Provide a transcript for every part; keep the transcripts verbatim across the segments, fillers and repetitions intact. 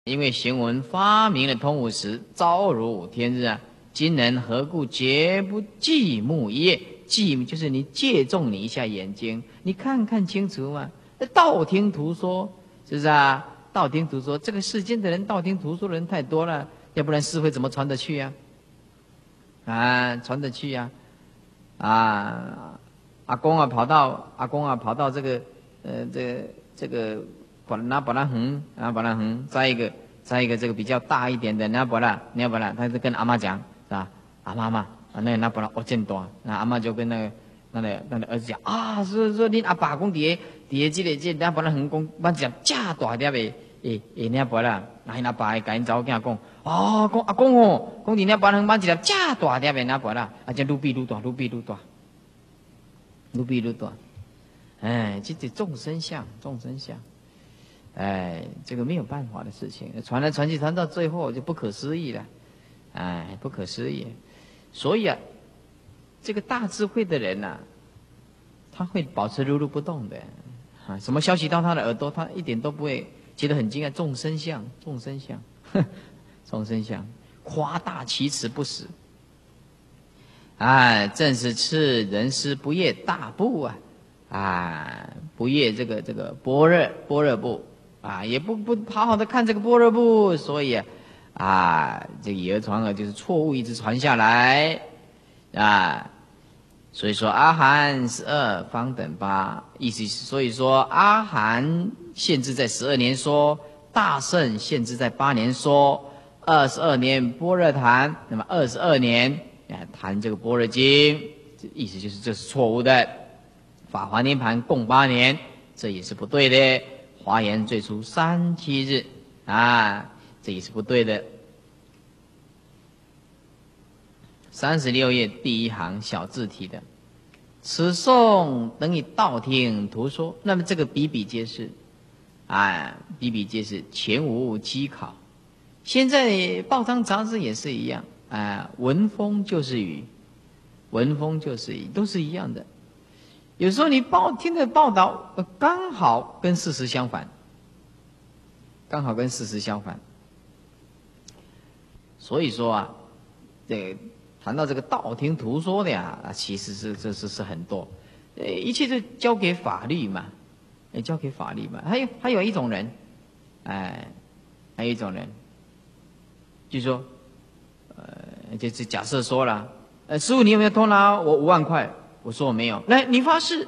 因为行文发明了通五时，朝如天日啊！今人何故绝不忌目一夜？忌就是你借重你一下眼睛，你看看清楚嘛。道听途说，是不是啊？道听途说，这个世间的人道听途说的人太多了，要不然诗会怎么传得去呀？啊，传得去呀！啊，阿公啊，跑到阿公啊，跑到这个呃，这个这个。把拿把它横，然后把它横，再一个，再一个这个比较大一点的，你要把它，你要把它，他就跟阿妈讲，是吧？阿妈妈，啊，那那把它我见多，那阿妈就跟那个那个那个儿子讲啊，说说你阿爸讲底下底下这个这，那把它横讲，把讲架大点的，诶诶，你要把它，那阿爸跟因查某囝讲，哦，讲阿公哦，讲你那把它横把一条架大点的，那把它，啊，就愈比愈大，愈比愈大，愈比愈大，哎，这这众生相，众生相。哎，这个没有办法的事情，传来传去，传到最后就不可思议了，哎，不可思议。所以啊，这个大智慧的人呐、啊，他会保持如如不动的，啊，什么消息到他的耳朵，他一点都不会觉得很惊讶。众生相，众生相，众生相，夸大其词不实。哎，正是此人师不业大部啊，啊，不业这个这个般若般若部。啊，也不不好好的看这个般若部，所以啊，啊这个以讹传讹就是错误一直传下来啊。所以说阿含十二方等八，意思是所以说阿含限制在十二年说，大乘限制在八年说，二十二年般若谈，那么二十二年啊谈这个般若经，这意思就是这是错误的。法华涅盘共八年，这也是不对的。华严最初三七日啊，这也是不对的。三十六页第一行小字体的，此颂等于道听途说。那么这个比比皆是，啊，比比皆是，全无稽考。现在报章杂志也是一样，啊，文风就是语，文风就是语，都是一样的。有时候你报听的报道刚好跟事实相反，刚好跟事实相反。所以说啊，这个谈到这个道听途说的呀，其实是这是是很多，呃，一切就交给法律嘛，也交给法律嘛。还有还有一种人，哎，还有一种人，就说，呃，就是假设说了，呃，师父你有没有偷拿我五万块？我说我没有。来，你发誓，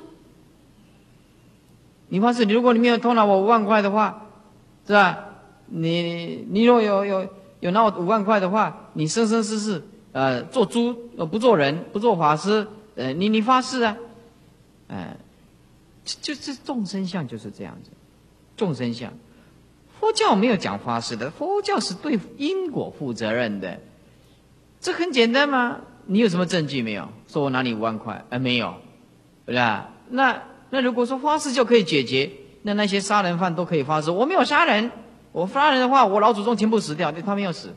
你发誓，如果你没有偷拿我五万块的话，是吧？你你若有有有拿我五万块的话，你生生世世呃做猪呃不做人不做法师，呃你你发誓啊，呃，就这众生相就是这样子，众生相，佛教没有讲发誓的，佛教是对因果负责任的，这很简单嘛。你有什么证据没有？说我拿你五万块，呃，没有，对吧？那那如果说发誓就可以解决，那那些杀人犯都可以发誓，我没有杀人，我杀人的话，我老祖宗全部死掉，他没有死。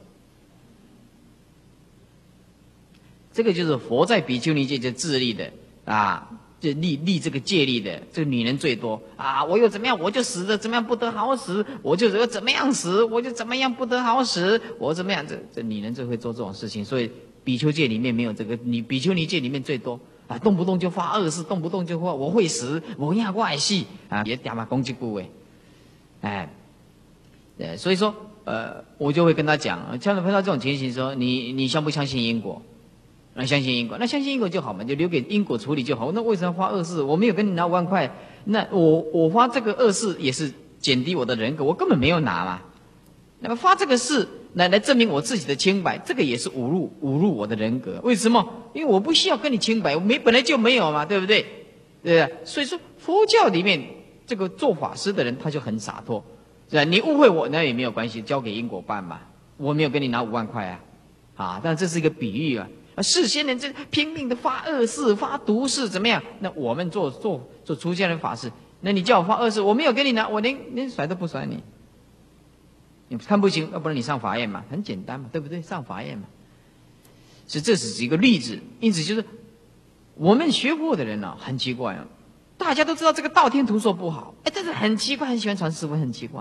这个就是佛在比丘尼戒就自立的啊，就立立这个戒律的，这个女人最多啊，我又怎么样，我就死的怎么样不得好死，我就要怎么样死，我就怎么样不得好死，我怎么样，这这女人最会做这种事情，所以。比丘戒里面没有这个，你比丘尼戒里面最多啊，动不动就发恶誓，动不动就说我会死，我要怪死啊，也点嘛攻击部位，哎，呃，所以说呃，我就会跟他讲，像碰到这种情形说，你你相不相信因果？那相信因果，那相信因果就好嘛，就留给因果处理就好。那为什么发恶誓？我没有跟你拿五万块，那我我发这个恶誓也是减低我的人格，我根本没有拿嘛。那么发这个誓来来证明我自己的清白，这个也是侮辱侮辱我的人格。为什么？因为我不需要跟你清白，我没本来就没有嘛，对不对？对不对？所以说佛教里面这个做法师的人他就很洒脱，是吧？你误会我那也没有关系，交给因果办嘛。我没有跟你拿五万块啊，啊，但这是一个比喻啊。事先人这拼命的发恶誓、发毒誓怎么样？那我们做做做出家人法事，那你叫我发恶誓，我没有跟你拿，我连连甩都不甩你。你看不行，要不然你上法院嘛，很简单嘛，对不对？上法院嘛，所以这只是一个例子。因此就是我们学佛的人呢、啊，很奇怪啊，大家都知道这个道听途说不好，哎，但是很奇怪，很喜欢传师文，很奇怪。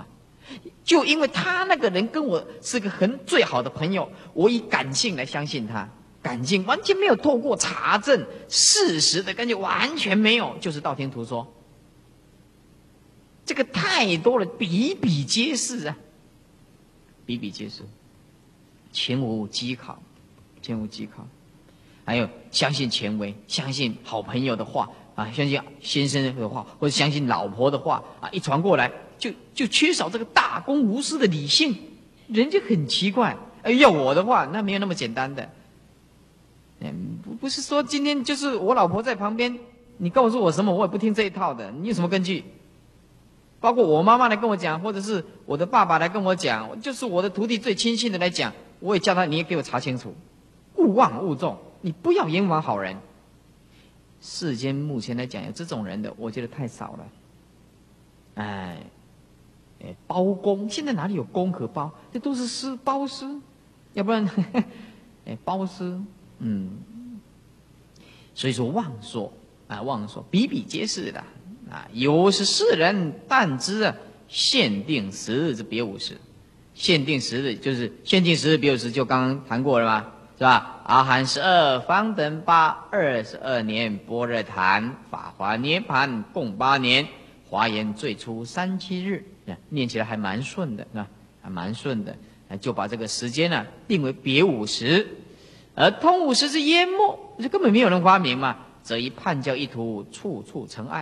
就因为他那个人跟我是个很最好的朋友，我以感性来相信他，感性完全没有透过查证事实的根据，完全没有，就是道听途说。这个太多了，比比皆是啊，比比皆是，前无稽考，前无稽考。还有相信权威，相信好朋友的话啊，相信先生的话，或者相信老婆的话啊，一传过来就就缺少这个大公无私的理性，人就很奇怪。哎，要我的话，那没有那么简单的。嗯，不不是说今天就是我老婆在旁边，你告诉我什么，我也不听这一套的。你有什么根据？包括我妈妈来跟我讲，或者是我的爸爸来跟我讲，就是我的徒弟最亲信的来讲，我也叫他，你也给我查清楚，勿忘勿重，你不要冤枉好人。世间目前来讲有这种人的，我觉得太少了。哎，哎，包公现在哪里有公可包？这都是师包师，要不然，呵呵哎，包师，嗯，所以说妄说啊，妄说比比皆是的啊。有是世人但知啊，限定十日之别五时，限定十日就是限定十日别五时，就刚刚谈过了嘛，是吧？阿含十二，方等八，二十二年，般若谈，法华涅盘共八年，华严最初三七日，念起来还蛮顺的，是吧？还蛮顺的，就把这个时间呢、啊、定为别五时。而通五时之淹没，这根本没有人发明嘛，则以判教一途，处处成爱。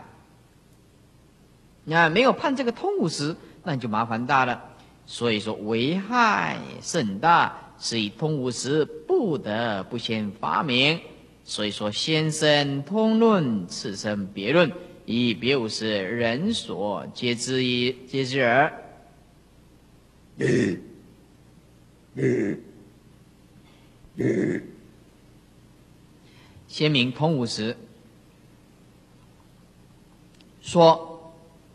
那没有判这个通五时，那你就麻烦大了。所以说危害甚大，是以通五时不得不先发明。所以说先生通论，次生别论，以别五时人所皆知一皆知耳。嗯嗯嗯、先明通五时，说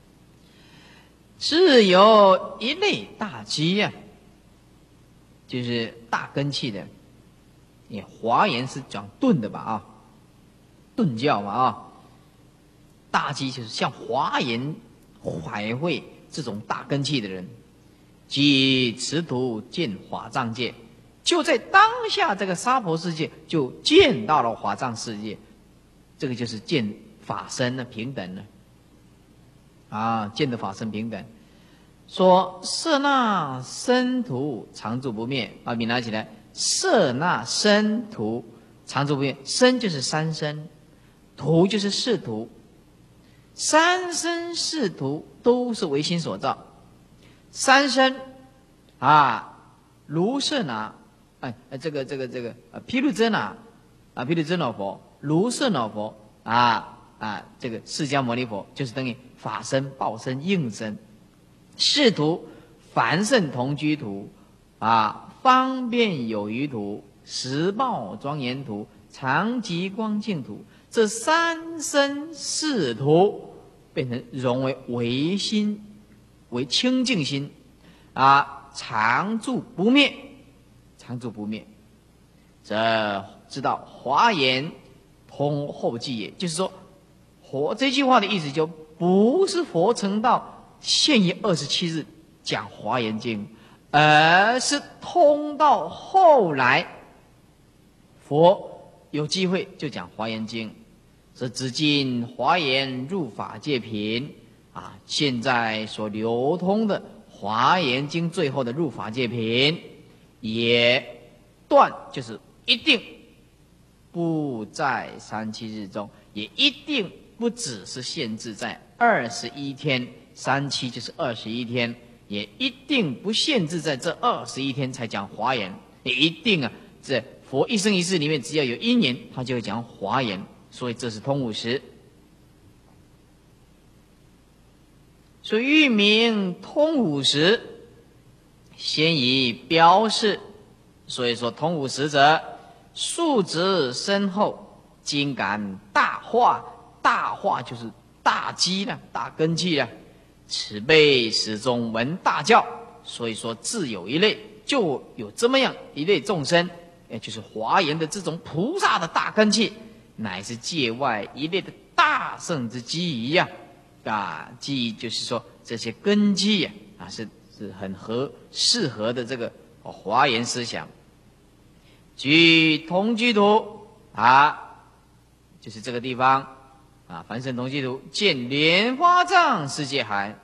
是有一类大机呀、啊，就是大根器的。你华严是讲顿的吧啊，顿教嘛啊，大机就是像华严海会这种大根器的人，即持图见法藏界，就在当下这个娑婆世界就见到了法藏世界，这个就是见法身的平等了啊，见的法身平等。说摄那身图常住不灭，把笔拿起来，摄那身图常住不灭，身就是三身，图就是视图，三身视图都是唯心所造。三身啊，如是那，哎，这个这个这个啊，毗卢遮那啊，毗卢遮那佛，如是那佛啊啊，这个释迦牟尼佛就是等于法身、报身、应身。视图凡圣同居图啊，方便有余图，实报庄严图，常寂光净图，这三身四图变成融为唯心，为清净心啊，常住不灭，常住不灭。这知道华严通后继也，就是说佛这句话的意思就不是佛成道现于二十七日讲华严经，而是通到后来佛有机会就讲华严经。这至今华严入法界品啊，现在所流通的华严经最后的入法界品，也断就是一定不在三七日中，也一定不只是限制在二十一天。三七就是二十一天，也一定不限制在这二十一天才讲华严，也一定啊，这佛一生一世里面只要有因缘，他就会讲华严，所以这是通五时。所以欲名通五时，先以标示。所以说通五时者，素质深厚，精感大化，大化就是大机了，大根器了。此辈始终闻大教，所以说自有一类，就有这么样一类众生，也就是华严的这种菩萨的大根器，乃是界外一类的大圣之机宜呀！啊，机宜就是说这些根基呀，啊是是很合适合的这个华严思想。举同居图啊，就是这个地方啊，凡圣同居图见莲花藏世界海，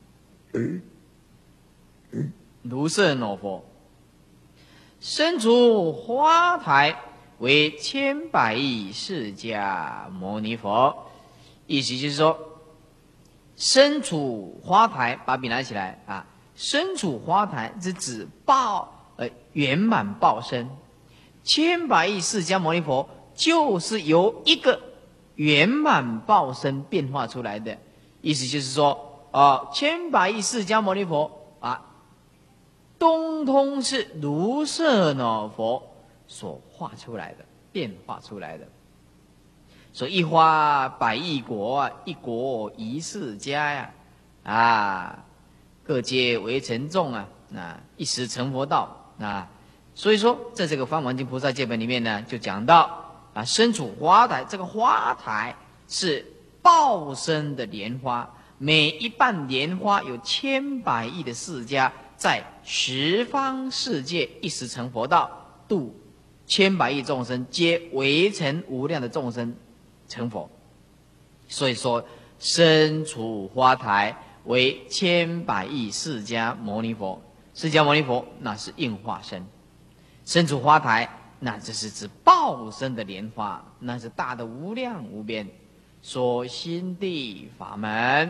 卢舍那佛身处花台，为千百亿释迦牟尼佛。意思就是说，身处花台，把笔拿起来啊，身处花台是指报呃圆满报身。千百亿释迦牟尼佛就是由一个圆满报身变化出来的，意思就是说，啊，千百亿释迦牟尼佛啊，通通是卢舍那佛所画出来的，变化出来的。所以一花百亿国啊，一国一释迦呀，啊，各界为成众啊，啊，一时成佛道啊。所以说，在这个《梵网经菩萨戒本》里面呢，就讲到啊，身处花台，这个花台是报身的莲花，每一瓣莲花有千百亿的释迦，在十方世界一时成佛道，度千百亿众生，皆为成无量的众生成佛。所以说，身处花台为千百亿释迦牟尼佛，释迦牟尼佛那是应化身。身处花台，那这是指报身的莲花，那是大的无量无边，说心地法门。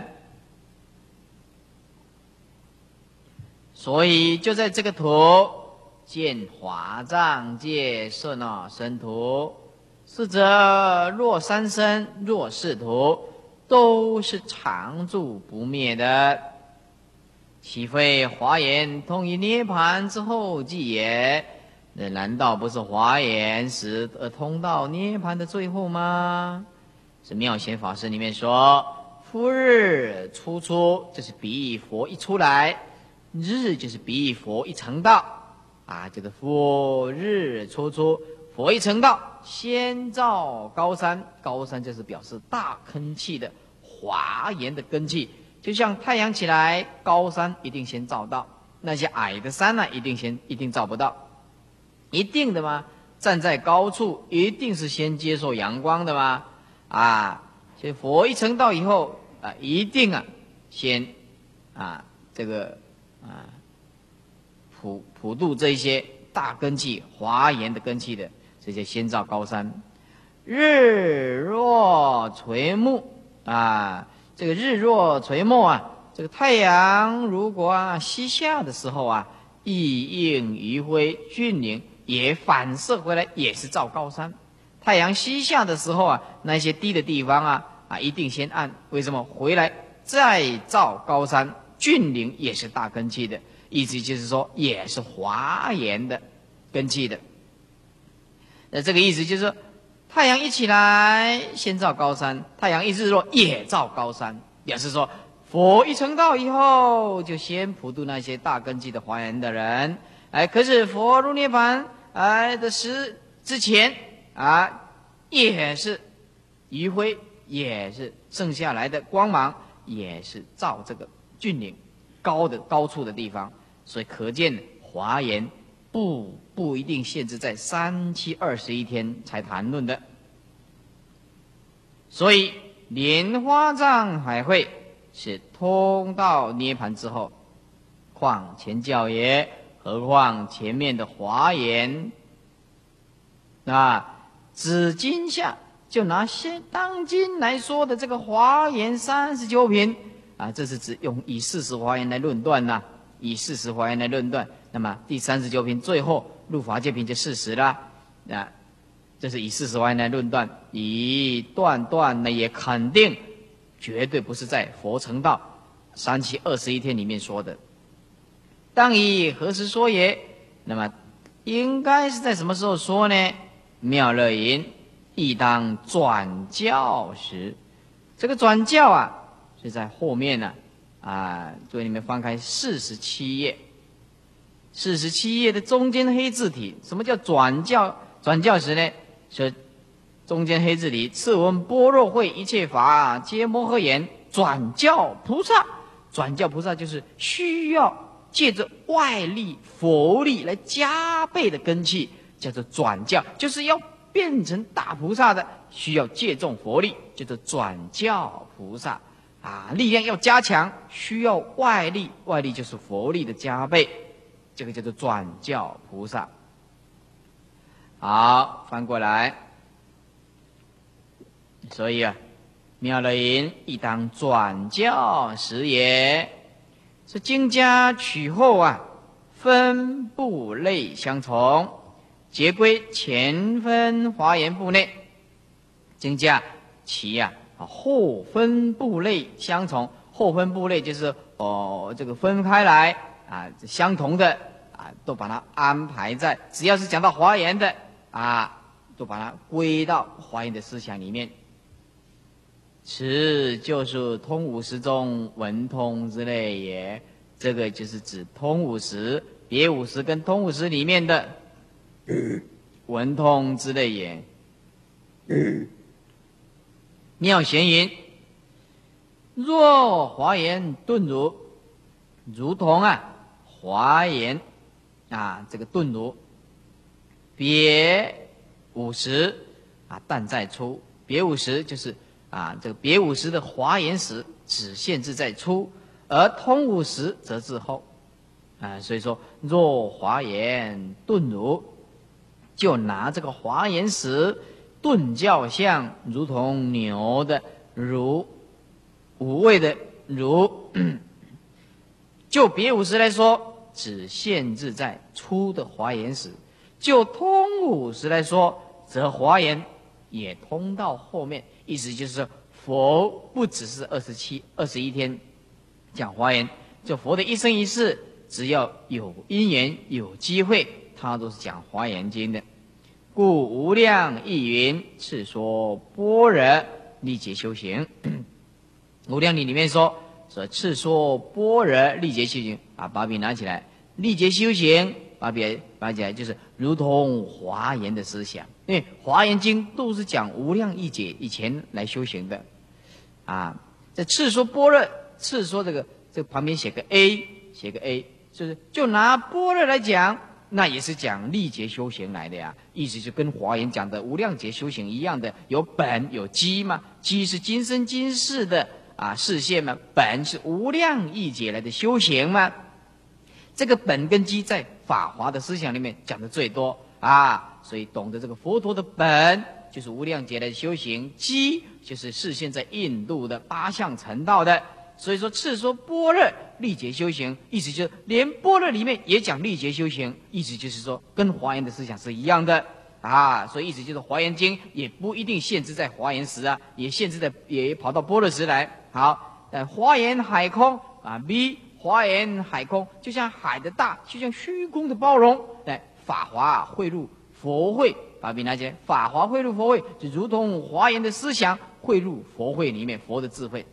所以就在这个图见华藏界色那身图，是则若三身若是图，都是常住不灭的，岂非华严通于涅盘之后即也？那难道不是华严时而通到涅盘的最后吗？是妙显法师里面说，复日初出，这是比喻佛一出来，日就是比喻佛一成道啊，就是复日初出，佛一成道，先照高山，高山就是表示大根器的华严的根器，就像太阳起来，高山一定先照到，那些矮的山呢，一定先一定照不到。一定的吗？站在高处，一定是先接受阳光的吗？啊，所以佛一成道以后啊，一定啊，先啊这个啊普普度这一些大根器、华严的根器的这些先照高山。日若垂暮啊，这个日若垂暮啊，这个太阳如果啊西下的时候啊，亦应余晖峻岭。也反射回来，也是照高山。太阳西下的时候啊，那些低的地方啊啊，一定先暗。为什么？回来再照高山，峻岭也是大根器的，意思就是说，也是华严的根器的。那这个意思就是说，太阳一起来，先照高山；太阳一日落，也照高山。表示说，佛一成道以后，就先普度那些大根器的华严的人。哎，可是佛入涅盘哎的时之前啊，也是余晖，也是剩下来的光芒，也是照这个峻岭高的高处的地方，所以可见华严不不一定限制在三七二十一天才谈论的。所以莲花藏海会是通到涅盘之后，况前教也。何况前面的华严啊，指今下就拿现当今来说的这个华严三十九品啊，这是指用以事实华严来论断呐、啊，以事实华严来论断。那么第三十九品最后入法界品就事实啦，啊，这是以事实华严来论断，以断断呢也肯定，绝对不是在佛成道三七二十一天里面说的。当以何时说也？那么应该是在什么时候说呢？妙乐云：亦当转教时。这个转教啊，是在后面呢啊，啊，各位你们翻开四十七页，四十七页的中间黑字体。什么叫转教？转教时呢？说中间黑字里，次闻般若会一切法皆摩诃言，转教菩萨。转教菩萨就是需要借着外力佛力来加倍的根器，叫做转教，就是要变成大菩萨的，需要借重佛力，叫做转教菩萨啊。力量要加强，需要外力，外力就是佛力的加倍，这个叫做转教菩萨。好，翻过来，所以啊，妙乐云亦当转教时也。是经家取后啊，分部类相从，皆归前分华严部内。经家其呀、啊、后分部类相从，后分部类就是哦这个分开来啊，相同的啊都把它安排在，只要是讲到华严的啊，都把它归到华严的思想里面。此就是通五十中文通之类也，这个就是指通五十、别五十跟通五十里面的文通之类也。妙贤云：若华严顿如，如同啊华严啊这个顿如，别五十啊但在出，别五十就是啊，这个别五十的华严时只限制在初，而通五十则至后，啊，所以说若华严顿如，就拿这个华严时顿教相，如同牛的如，五味的如，就别五十来说，只限制在初的华严时；就通五十来说，则华严也通到后面。意思就是说，佛不只是二十七、二十一天讲华严，就佛的一生一世，只要有因缘、有机会，他都是讲华严经的。故无量义云次说般若历劫修行。无量里里面说说次说般若历劫修行啊，把笔拿起来，历劫修行，把笔拿起来，就是如同华严的思想。因为华严经都是讲无量义劫以前来修行的啊。这次说般若，次说这个这个旁边写个 A， 写个 A， 就是就拿般若来讲，那也是讲历劫修行来的呀。意思就跟华严讲的无量劫修行一样的，有本有基嘛，基是今生今世的啊视线嘛，本是无量义劫来的修行嘛。这个本跟基在法华的思想里面讲的最多啊，所以懂得这个佛陀的本就是无量劫来的修行，基就是视现在印度的八相成道的。所以说次说般若历劫修行，意思就是连般若里面也讲历劫修行，意思就是说跟华严的思想是一样的啊。所以意思就是华严经也不一定限制在华严时啊，也限制在也跑到般若时来。好，但华严海空啊 ，B 华严海空就像海的大，就像虚空的包容。来，法华汇入佛会，把笔拿起来，法华汇入佛会，就如同华严的思想汇入佛会里面，佛的智慧。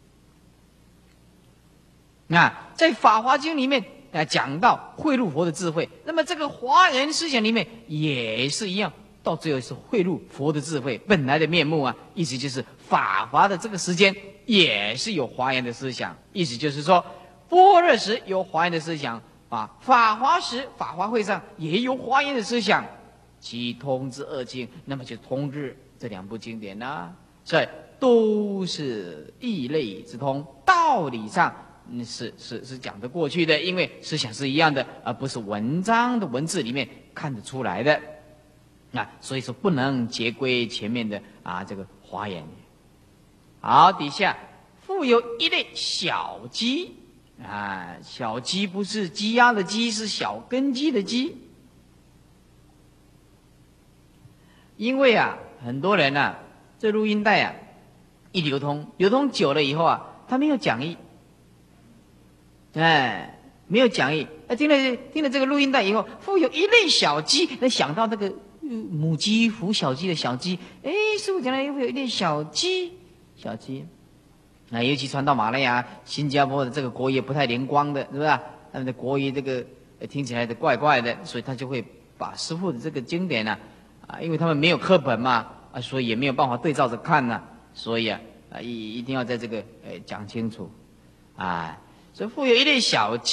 那在法华经里面啊讲到汇入佛的智慧，那么这个华严思想里面也是一样，到最后是汇入佛的智慧本来的面目啊。意思就是法华的这个时间也是有华严的思想，意思就是说般若时有华严的思想啊，法华时法华会上也有华严的思想，其通之二经，那么就通日这两部经典啊，所以都是异类之通，道理上嗯是是是讲得过去的，因为思想是一样的，而不是文章的文字里面看得出来的啊，所以说不能结归前面的啊这个华严。好，底下复有一类小鸡啊，小鸡不是鸡鸭的鸡，是小根基的鸡。因为啊，很多人啊，这录音带啊一流通，流通久了以后啊，他没有讲义，哎，没有讲义。哎，听了听了这个录音带以后，复有一类小鸡，那想到那个、呃、母鸡孵小鸡的小鸡，哎，师父讲了又有一类小鸡，小鸡。那尤其传到马来亚、新加坡的这个国语不太灵光的，是不是？他们的国语这个听起来的怪怪的，所以他就会把师父的这个经典呢、啊，啊，因为他们没有课本嘛，啊，所以也没有办法对照着看呢、啊，所以啊，啊，一一定要在这个呃讲清楚，啊，所以复有一类小鸡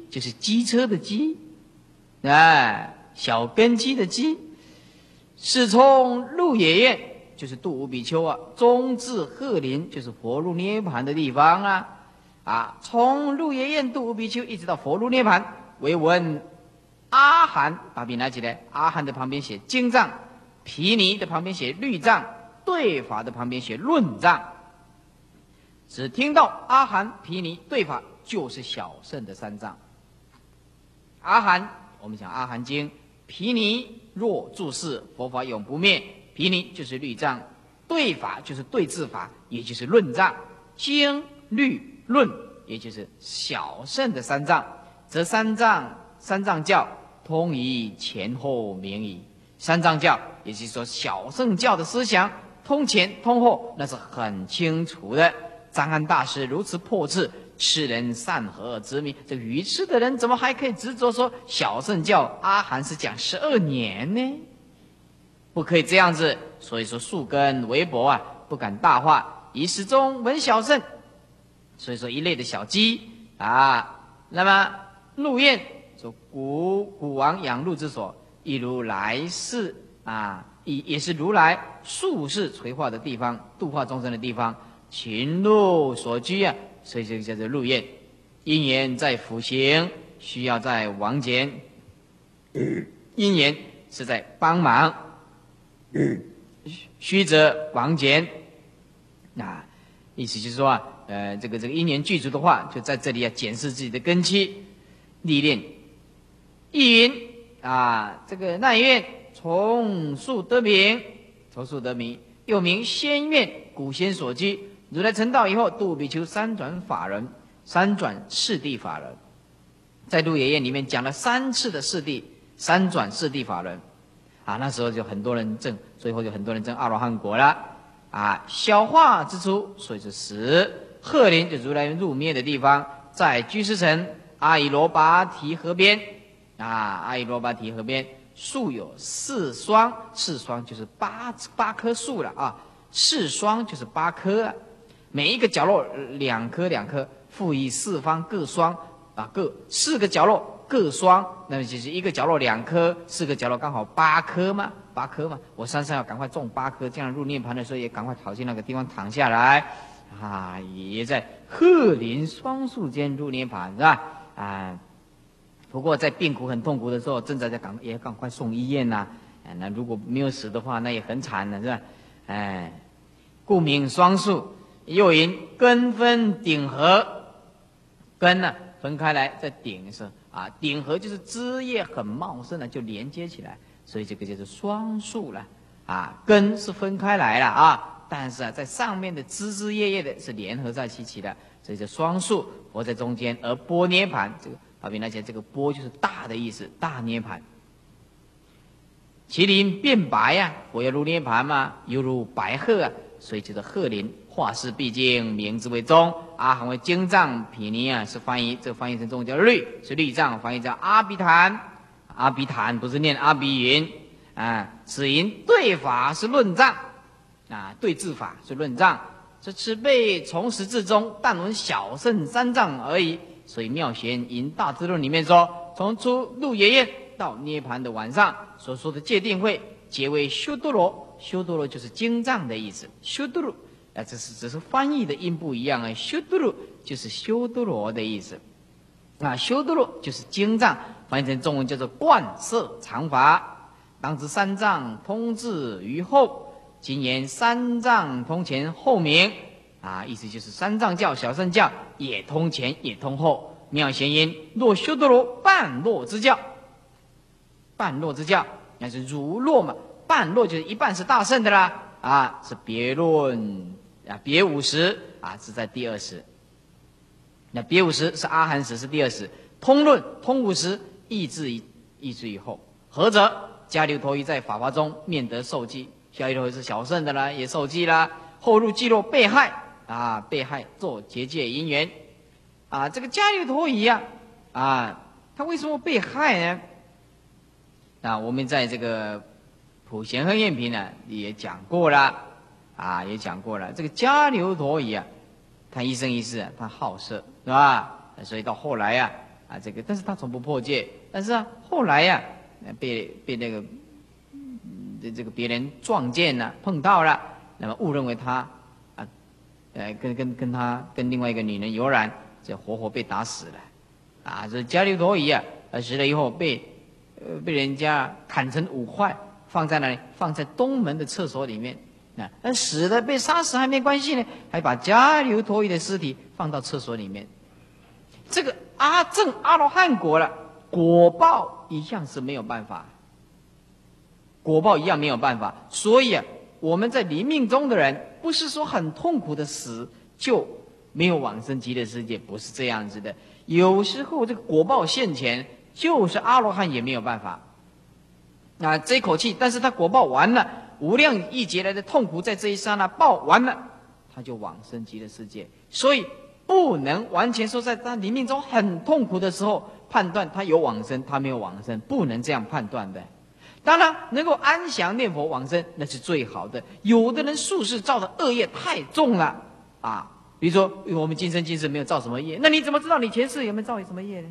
就是机车的机，哎，小根基的基。是从鹿野苑，就是度无比丘啊，中至鹤林，就是佛入涅盘的地方啊。啊，从鹿野苑度无比丘一直到佛入涅盘，为闻阿含，把笔拿起来，阿含的旁边写经藏，毗尼的旁边写律藏，对法的旁边写论藏。只听到阿含、毗尼、对法，就是小乘的三藏。阿含，我们讲阿含经，毗尼若住世，佛法永不灭。毗尼就是律藏，对法就是对治法，也就是论藏。经律论，也就是小乘的三藏。则三藏三藏教通于前后明矣。三藏教，也就是说小乘教的思想，通前通后，那是很清楚的。张安大师如此破斥，痴人善何之名？这愚痴的人怎么还可以执着说小乘教阿含是讲十二年呢？不可以这样子。所以说树根微薄啊，不敢大化，以始终闻小乘。所以说一类的小鸡啊，那么鹿苑说古古王养鹿之所，亦如来世啊，也也是如来术士垂化的地方，度化众生的地方。群鹿所居啊，所以这个叫做鹿苑。因缘在辅行，需要在王间。因缘是在帮忙，须则王间。啊，意思就是说啊，呃，这个这个因缘具足的话，就在这里要检视自己的根基，历练。意云啊，这个那一愿从树得名，从树得名，又名仙愿，古仙所居。如来成道以后，度比丘三转法人，三转次第法人，在鹿野苑里面讲了三次的次第，三转次第法人，啊，那时候就很多人证，最后就很多人证阿罗汉果了，啊，小化之初，所以是十鹤林，就如来入灭的地方，在居士城阿伊罗巴提河边，啊，阿伊罗巴提河边树有四双，四双就是八八棵树了啊，四双就是八棵啊。每一个角落两颗两颗，复以四方各双啊，各四个角落各双，那么就是一个角落两颗，四个角落刚好八颗嘛，八颗嘛。我山上要赶快种八颗，这样入涅盘的时候也赶快跑进那个地方躺下来，啊，也在鹤林双树间入涅盘是吧？啊，不过在病苦很痛苦的时候，正在在赶也赶快送医院呐、啊，那如果没有死的话，那也很惨的是吧？哎，故名双树。又云根分顶合，根呢、啊、分开来，在顶上啊，顶合就是枝叶很茂盛的，就连接起来，所以这个就是双树了啊。根是分开来了啊，但是啊，在上面的枝枝叶叶的是联合在一起的，所以这双树佛在中间，而波涅盘这个好比那些这个波就是大的意思，大涅盘。麒麟变白呀、啊，佛要入涅盘嘛，犹如白鹤啊，所以就是鹤麟。化世毕竟名字为宗，阿含为经藏，毗尼啊是翻译，这个翻译成中文叫律，是律藏，翻译叫阿毗昙，阿毗昙不是念阿毗云啊，此云对法是论藏啊，对治法是论藏，这此辈从始至终但闻小乘三藏而已。所以妙贤引大智论里面说，从出鹿野苑到涅盘的晚上所说的戒定慧，皆为修多罗，修多罗就是经藏的意思，修多罗。啊，这是只是翻译的音不一样啊。修多罗就是修多罗的意思，啊，修多罗就是经藏，翻译成中文叫做贯摄常法。当知三藏通至于后，今言三藏通前后明，啊，意思就是三藏教、小乘教也通前也通后。妙贤因若修多罗半落之教，半落之教那是如落嘛，半落就是一半是大乘的啦，啊，是别论。啊，别五十啊是在第二十，那别五十是阿含十是第二十，通论通五十亦至于亦至于后。何者？迦留陀夷在法华中面得受记，迦留陀夷是小乘的啦，也受记啦。后入寂落被害啊，被害做结界因缘啊，这个迦留陀夷啊啊，他为什么被害呢？啊，我们在这个普贤恒愿品呢也讲过了。啊，也讲过了，这个迦留陀夷啊，他一生一世啊，他好色，是吧？所以到后来啊， 啊，这个，但是他从不破戒。但是啊，后来呀、啊，被被那个这这个别人撞见了，碰到了，那么误认为他啊，呃，跟跟跟他跟另外一个女人有染，这活活被打死了。啊，这迦留陀夷啊，呃，死了以后被呃被人家砍成五块，放在哪里？放在东门的厕所里面。啊，那死了被杀死还没关系呢，还把迦留陀夷的尸体放到厕所里面。这个阿正阿罗汉果了，果报一样是没有办法，果报一样没有办法。所以啊，我们在临命中的人，不是说很痛苦的死就没有往生极乐世界，不是这样子的。有时候这个果报现前，就是阿罗汉也没有办法。啊，这一口气，但是他果报完了，无量亿劫来的痛苦在这一刹那报完了，他就往生极乐世界。所以不能完全说在他临命中很痛苦的时候判断他有往生，他没有往生，不能这样判断的。当然，能够安详念佛往生，那是最好的。有的人宿世造的恶业太重了啊。比如说，我们今生今世没有造什么业，那你怎么知道你前世有没有造什么业呢？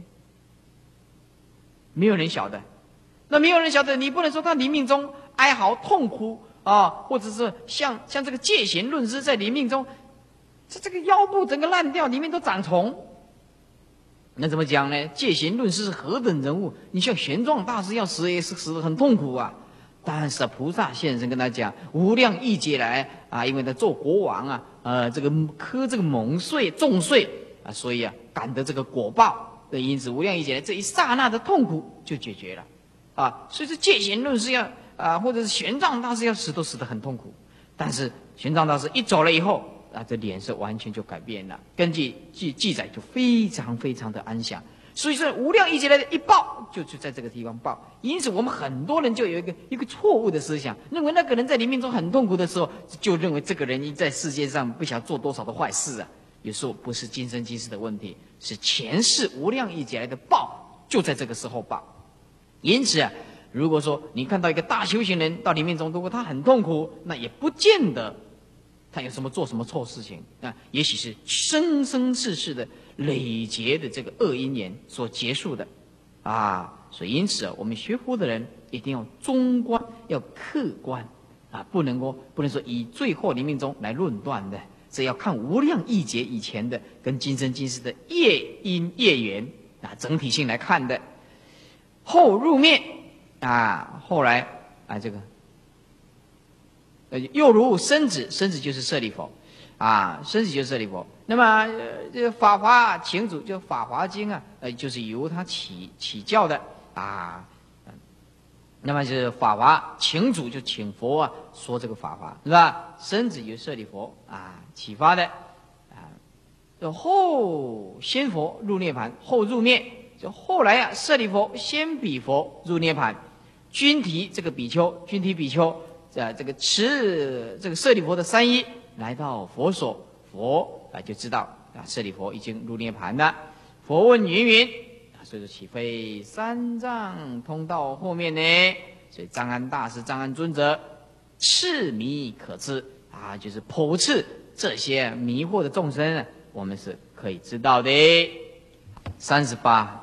没有人晓得。那没有人晓得，你不能说他临命中哀嚎痛苦啊，或者是像像这个戒贤论师在临命中，这这个腰部整个烂掉，里面都长虫。那怎么讲呢？戒贤论师是何等人物？你像玄奘大师要死也是死得很痛苦啊。但是啊，菩萨现身跟他讲，无量亿劫来啊，因为他做国王啊，呃，这个磕这个猛税重税啊，所以啊，感得这个果报，因此无量亿劫来这一刹那的痛苦就解决了啊。所以这戒贤论师要啊，或者是玄奘大师要死都死得很痛苦，但是玄奘大师一走了以后啊，这脸色完全就改变了，根据记记载就非常非常的安详。所以说无量亿劫来的一报，就就在这个地方报。因此我们很多人就有一个一个错误的思想，认为那个人在临命中很痛苦的时候，就认为这个人在世界上不晓得做多少的坏事啊。有时候不是今生今世的问题，是前世无量亿劫来的报，就在这个时候报。因此啊，如果说你看到一个大修行人到临命中，如果他很痛苦，那也不见得他有什么做什么错事情啊，也许是生生世世的累劫的这个恶因缘所结束的啊。所以因此啊，我们学佛的人一定要中观，要客观啊，不能够不能说以最后临命中来论断的，这要看无量亿劫以前的跟今生今世的业因业缘啊，整体性来看的。后入灭啊，后来啊这个呃又如生子，生子就是舍利弗啊，生子就是舍利弗。那么呃这个法华请主就法华经啊，呃就是由他起起教的啊。那么就是法华请主就请佛啊说这个法华是吧？生子由舍利弗啊启发的啊。后先佛入涅盘，后入灭。就后来啊，舍利弗先比佛入涅盘，均提这个比丘，均提比丘，呃，这个持这个舍利弗的三衣来到佛所，佛啊就知道啊，舍利弗已经入涅盘了。佛问云云，所以说岂非三藏通道后面呢？所以藏安大师、藏安尊者赤迷可知啊，就是剖斥这些迷惑的众生，我们是可以知道的。三十八。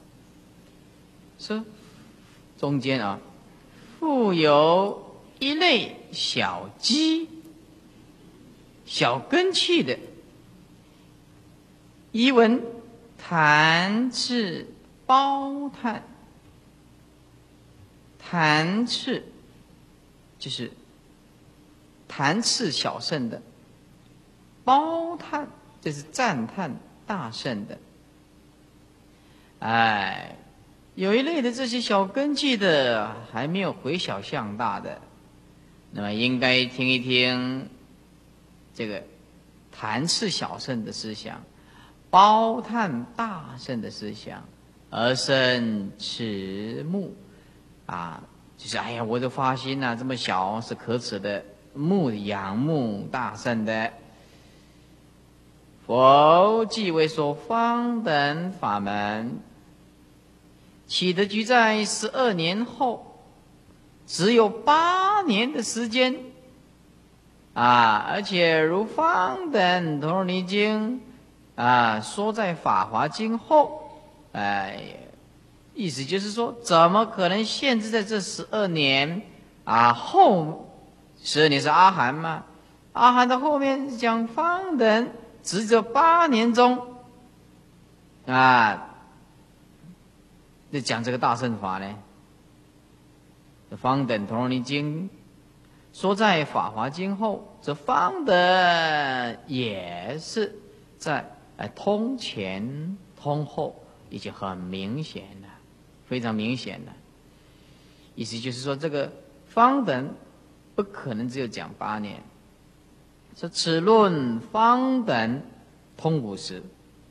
说中间啊，复有一类小鸡、小根器的，遗文弹翅包炭。弹翅就是弹翅小圣的，包炭这是赞叹大圣的。哎。有一类的这些小根器的还没有回小向大的，那么应该听一听这个弹翅小圣的思想，包叹大圣的思想，而生耻慕啊，就是哎呀，我的发心啊这么小是可耻的，慕仰慕大圣的。佛既为说方等法门，起得居在十二年后，只有八年的时间啊！而且如方等陀罗尼经啊，说在法华经后呃，意思就是说，怎么可能限制在这十二年啊？后十二年是阿含嘛？阿含的后面讲方等，只有八年中啊，那讲这个大乘法呢？方等陀罗尼经说在法华经后，这方等也是在呃通前通后，已经很明显了，非常明显了。意思就是说，这个方等不可能只有讲八年。说此论方等通五十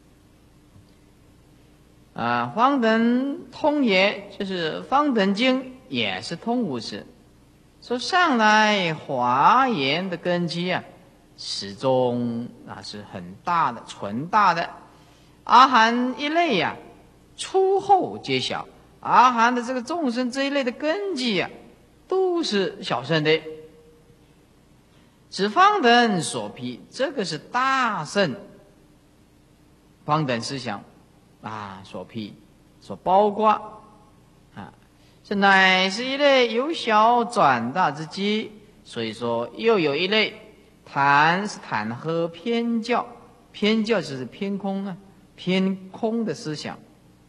啊，方等通也就是方等经也是通五十。说上来华严的根基啊，始终啊是很大的、纯大的。阿含一类呀、啊，出后皆小。阿含的这个众生这一类的根基啊，都是小乘的。此方等所批，这个是大乘方等思想啊所批所包括啊，这乃是一类由小转大之机。所以说，又有一类谈是谈和偏教，偏教就是偏空啊，偏空的思想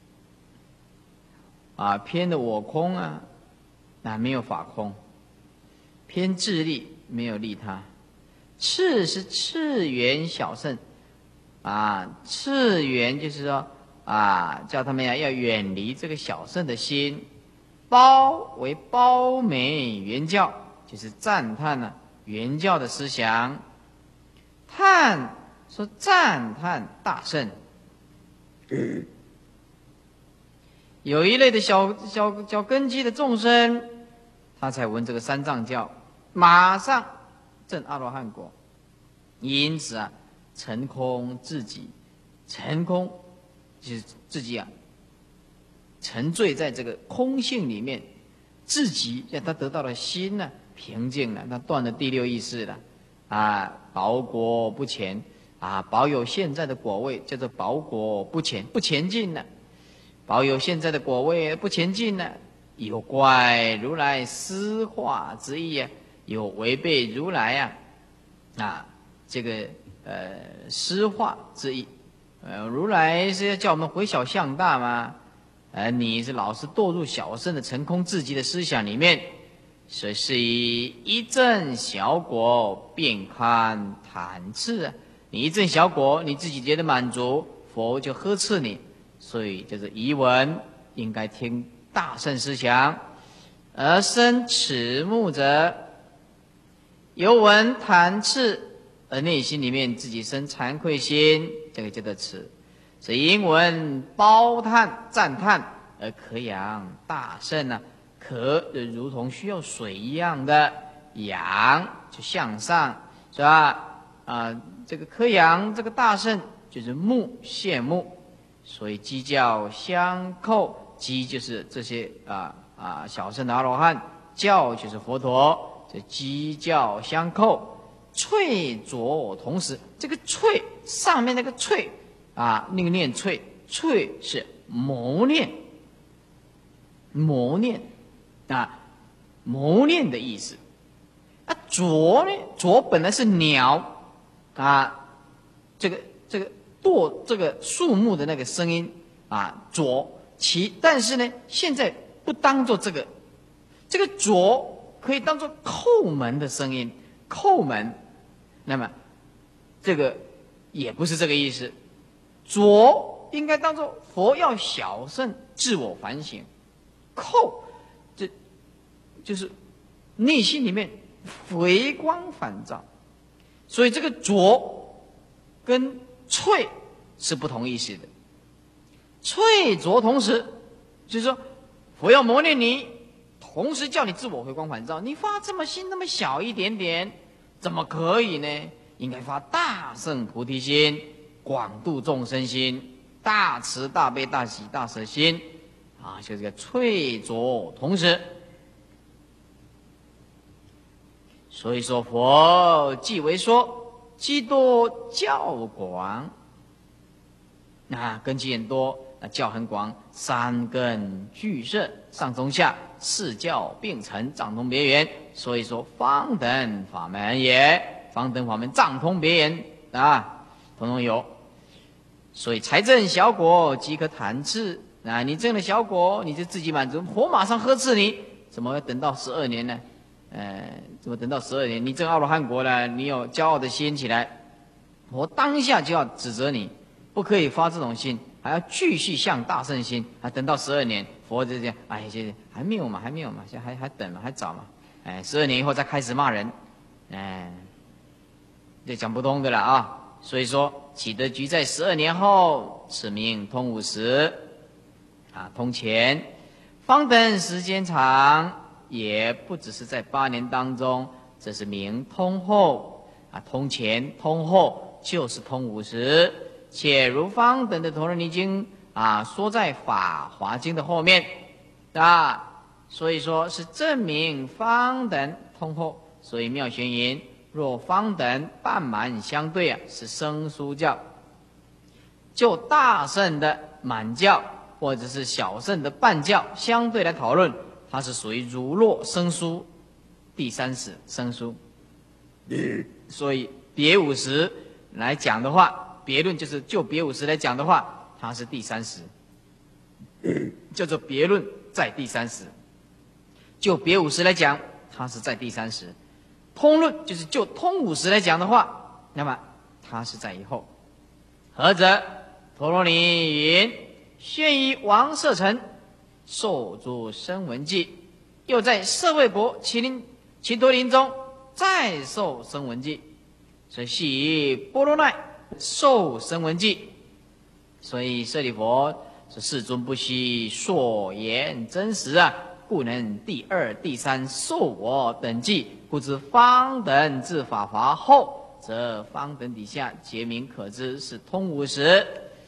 啊，偏的我空啊，那没有法空，偏自利没有利他。次是次元小乘啊，次元就是说啊，叫他们呀要远离这个小乘的心。褒为褒美原教，就是赞叹呢、啊、原教的思想。叹说赞叹大乘。嗯、有一类的小小小根基的众生，他才闻这个三藏教，马上证阿罗汉果。因此啊，成空自己，成空就是自己啊，沉醉在这个空性里面，自己让他得到了心呢、啊、平静了，他断了第六意识了啊，保果不前啊，保有现在的果位，叫做保果不前，不前进了，保有现在的果位不前进了，有怪如来私化之意啊，有违背如来啊啊这个呃私化之意。呃，如来是要叫我们回小向大吗？呃，你是老是堕入小乘的成空自己的思想里面，所以是以一正小果便堪谈次啊。你一正小果，你自己觉得满足，佛就呵斥你。所以就是疑闻应该听大乘思想，而生此目者，由闻谈次。而内心里面自己生惭愧心，这个叫做耻。是因闻褒叹赞叹而可养大乘呢、啊，可如同需要水一样的养，就向上，是吧？啊，这个可养这个大乘就是目羡慕，所以鸡教相扣，鸡就是这些啊啊小乘的阿罗汉，教就是佛陀，这鸡教相扣。翠浊同时，这个翠上面那个翠啊，那个念翠，翠是磨练，磨练啊，磨练的意思。啊，浊呢？浊本来是鸟啊，这个这个剁这个树木的那个声音啊，浊其但是呢，现在不当做这个，这个浊可以当做叩门的声音，叩门。那么，这个也不是这个意思。浊应该当作佛要小乘自我反省，扣这就是内心里面回光返照。所以这个浊跟翠是不同意思的。翠浊同时，就是说佛要磨练你，同时叫你自我回光返照。你发这么心那么小一点点。怎么可以呢？应该发大乘菩提心，广度众生心，大慈大悲大喜大舍心啊，就是个翠浊同时。所以说佛即为说，积多教广啊，根基很多， 那教很广，三根俱摄，上中下，四教并成，藏通别圆。所以说方等法门也，方等法门藏通别圆啊，统统有。所以才证小果即可谈次啊，你证了小果，你就自己满足，佛马上呵斥你，怎么要等到十二年呢？呃，怎么等到十二年？你证阿罗汉果了，你有骄傲的心起来，我当下就要指责你，不可以发这种心，还要继续向大圣心，还等到十二年，佛就这样，哎，现在还没有嘛，还没有嘛，现在还还等嘛，还早嘛，哎，十二年以后再开始骂人，哎，这讲不通的了啊。所以说，启德局在十二年后，此名通五十，啊，通前，方等时间长，也不只是在八年当中，这是名通后，啊，通前通后就是通五十。且如方等的陀罗尼经啊，说在法华经的后面啊，所以说是证明方等通后。所以妙玄云，若方等半满相对啊，是生疏教；就大圣的满教或者是小圣的半教相对来讨论，它是属于如弱生疏第三识生疏。所以别五十来讲的话，别论就是就别五十来讲的话，它是第三识，叫做别论在第三识。就别五十来讲，它是在第三识。通论就是就通五十来讲的话，那么它是在以后。何者？陀罗尼云：现于王舍城，受诸声闻记，又在舍卫国麒麟祇陀林中再受声闻记，所以系于波罗奈受声闻记。所以舍利弗说：世尊不须说言真实啊，故能第二、第三受我等记，故知方等至法华后，则方等底下皆明可知是通五十。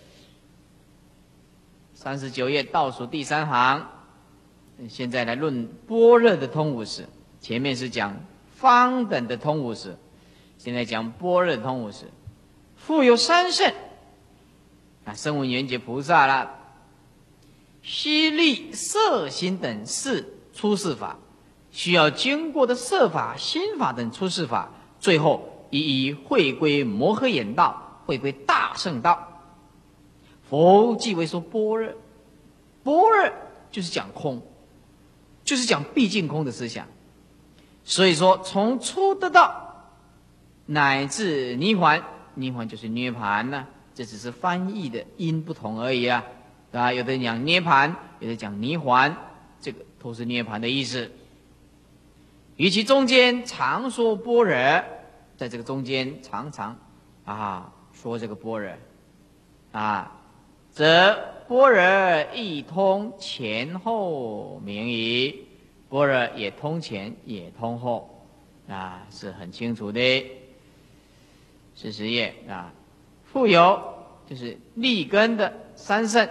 三十九页倒数第三行，现在来论般若的通五十。前面是讲方等的通五十，现在讲般若通五十。复有三圣啊，声闻缘觉菩萨啦，悉立色心等四出世法，需要经过的色法、心法等出世法，最后一一会归摩诃眼道，会归大圣道。佛即为说般若，般若就是讲空，就是讲毕竟空的思想。所以说，从初得到乃至涅槃，涅槃就是涅槃呢、啊，这只是翻译的音不同而已啊，对吧？有的讲涅槃，有的讲涅槃，这个都是涅槃的意思。于其中间常说般若，在这个中间常常啊说这个般若啊，则般若亦通前后明矣。般若也通前也通后啊，是很清楚的。四十页啊，复有就是立根的三圣，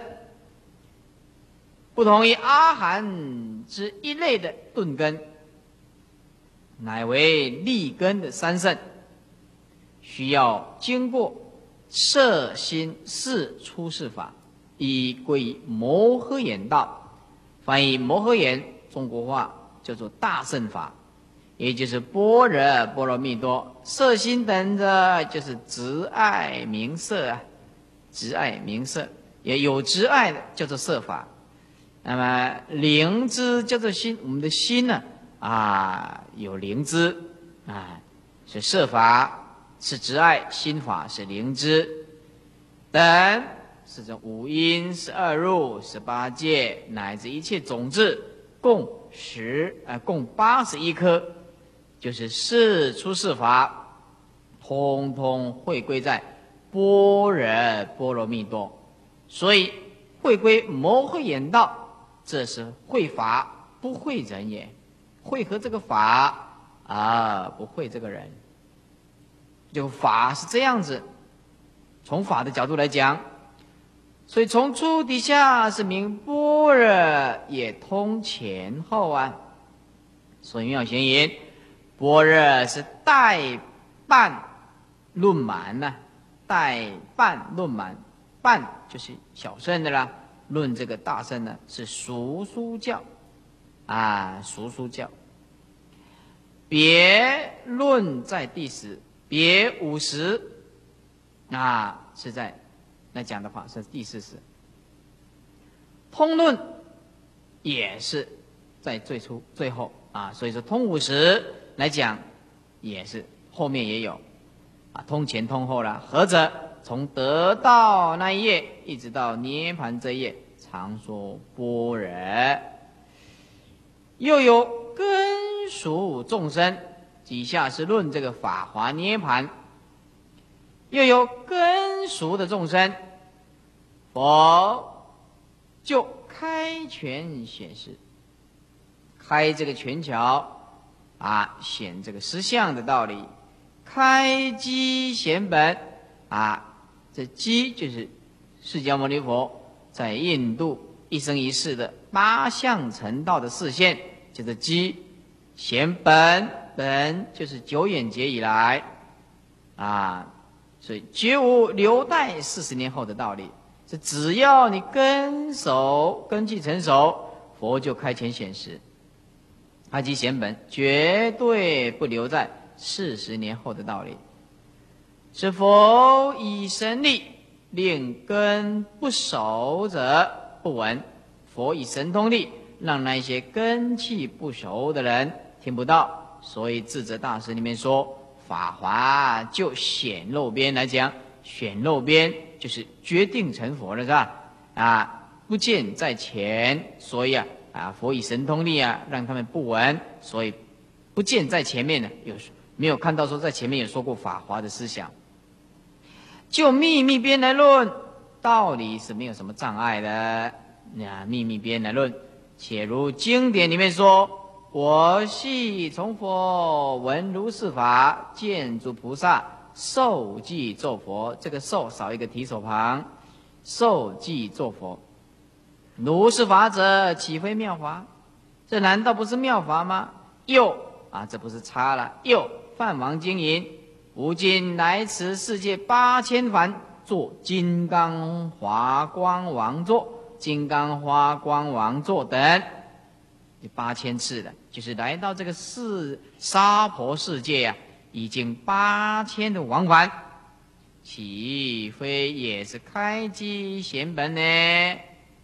不同于阿含之一类的顿根，乃为立根的三圣，需要经过摄心四出世法，以归摩诃眼道。翻译摩诃眼，中国话叫做大乘法，也就是般若波罗蜜多。摄心等着就是执爱名色啊，执爱名色，也有执爱的叫做色法。那么灵知叫做心，我们的心呢啊有灵知啊，是色法是执爱，心法是灵知等。是这五音、十二入、十八界，乃至一切种子，共十呃共八十一颗，就是四出世法，通通会归在般若波罗蜜多。所以会归摩诃眼道，这是会法不会人也，会合这个法啊，不会这个人。就法是这样子，从法的角度来讲。所以从初底下是明般若，也通前后啊。所以妙贤言，般若是代半论满呐、啊，代半论满，半就是小圣的啦， 论这个大乘呢是俗书教啊，俗书教。别论在第十，别五十啊，是在那讲的话是第四十。通论也是在最初最后啊，所以说通五十来讲也是后面也有啊，通前通后啦，合着从得道那一页一直到涅盘这一页，常说般若。又有根属众生，底下是论这个法华涅盘。又有根属的众生，佛就开权显示，开这个权桥啊，显这个实相的道理，开机显本啊，这机就是释迦牟尼佛在印度一生一世的八相成道的示现，就是机显本，本就是久远劫以来啊，所以绝无留待四十年后的道理。这只要你根熟根基成熟，佛就开权显实，开机显本，绝对不留在四十年后的道理。是佛以神力令根不熟者不闻，佛以神通力让那些根气不熟的人听不到。所以智者大师里面说，法华就显露边来讲，显露边就是决定成佛了，是吧？啊，不见在前，所以啊啊，佛以神通力啊，让他们不闻，所以不见在前面呢，有没有看到说在前面有说过法华的思想？就秘密边来论，道理是没有什么障碍的。那秘密边来论，且如经典里面说，我系从佛闻如是法，见诸菩萨受记作佛。这个受少一个提手旁，受记作佛。如是法者，岂非妙法？这难道不是妙法吗？又啊，这不是差了。又梵王经云：吾今来此世界八千梵，作金刚华光王座、金刚花光王座等，八千次的，就是来到这个世娑婆世界呀、啊，已经八千的王梵，岂非也是开机显本呢？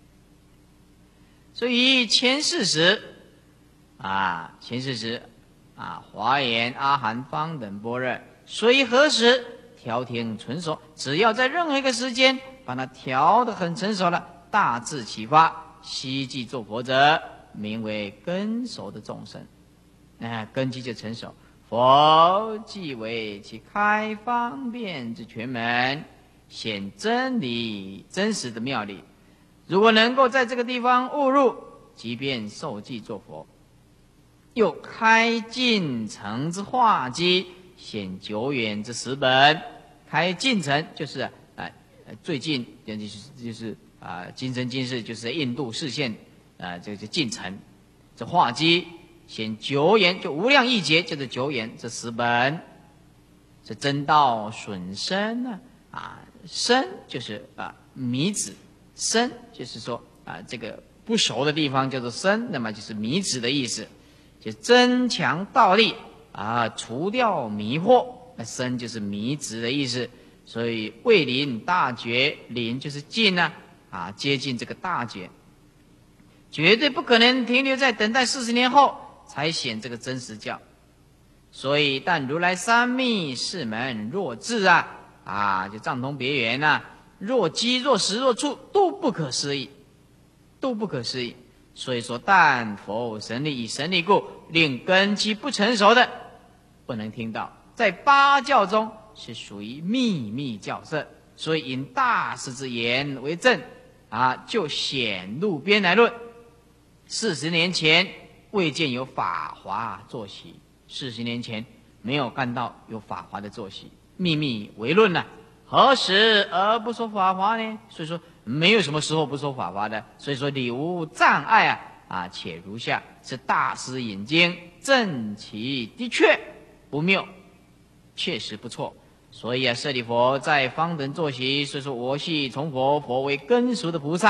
所以前四十啊，前四十啊，华严、阿含、方等般若，随何时调停纯熟，只要在任何一个时间把它调得很成熟了，大智启发，悉记作佛者，名为根熟的众生。那、啊、根基就成熟，佛即为其开方便之全门，显真理真实的妙理。如果能够在这个地方悟入，即便受记作佛，又开进程之化机，显久远之实本。开进程就是啊、呃，最近就是就是啊，今生今世就是在印度示现啊、呃，这个进程，这化机显久远，就无量亿劫，就是久远这实本。这真道损身呢啊，身就是啊迷子。身就是说啊，这个不熟的地方叫做身，那么就是迷子的意思，就增强道力啊，除掉迷惑。那身就是迷子的意思，所以未临大觉，临就是近啊，啊接近这个大觉，绝对不可能停留在等待四十年后才显这个真实教。所以但如来三密四门若智啊啊，就藏通别圆啊。若机若实若处都不可思议，都不可思议。所以说，但佛神力以神力故，令根基不成熟的不能听到。在八教中是属于秘密教色，所以引大师之言为证啊，就显露边来论。四十年前未见有法华坐席，四十年前没有看到有法华的坐席，秘密为论呢、啊。何时而不说法华呢？所以说没有什么时候不说法华的。所以说理无障碍啊啊！且如下是大师引经，证其的确不谬，确实不错。所以啊，舍利佛在方等坐席，所以说我系从佛，佛为根熟的菩萨，